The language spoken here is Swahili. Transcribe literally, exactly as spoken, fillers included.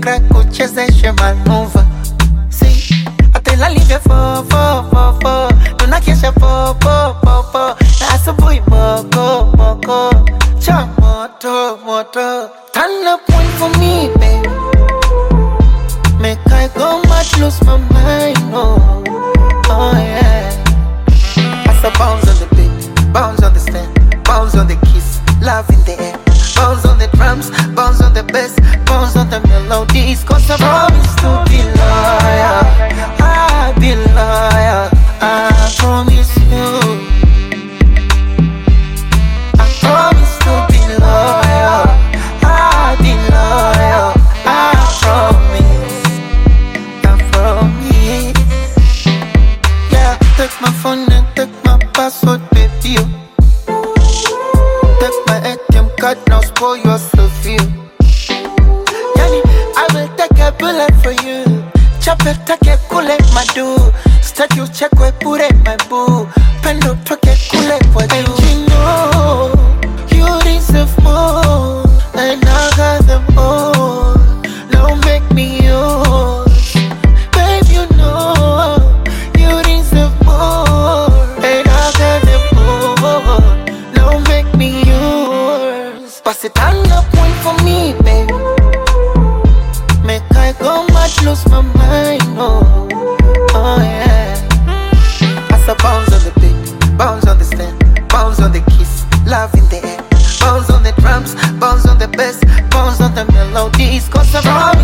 crack uchezeshe manuva. See, atela live fo fo fo fo. Tuna kesha po po po po. Na asubuhi moko moko. Cha moto moto. Turn up one for me, baby. Make I go mad, lose my mind, oh, oh yeah. As I bounce on the beat, bounce on the stand, bounce on the kiss, love in the air. Bounce on the drums, bounce on the bass, bounce on the melodies. Cause I promise to be loyal, I'll be loyal, I promise you. I promise to be loyal, I'll be loyal, I promise, I promise. Yeah, take my phone and take my password, baby. Take my A T M card, now spoil yourself, you. Yani, I will take a bullet for you. Chop it, take a kule, my do. Start you check where put it, my boo. Pendo, take a kule, what you. And you know, you deserve more. And I got them all. Now make me yours. Babe, you know, you deserve more. And I got them all. Now make me yours. Pass it on up one for me, baby. Make I go mad, lose my mind, oh, oh yeah. As I bounce on the beat, bounce on the stand, bounce on the kiss, love in the air. Bounce on the drums, bounce on the bass, bounce on the melodies. Cause I promise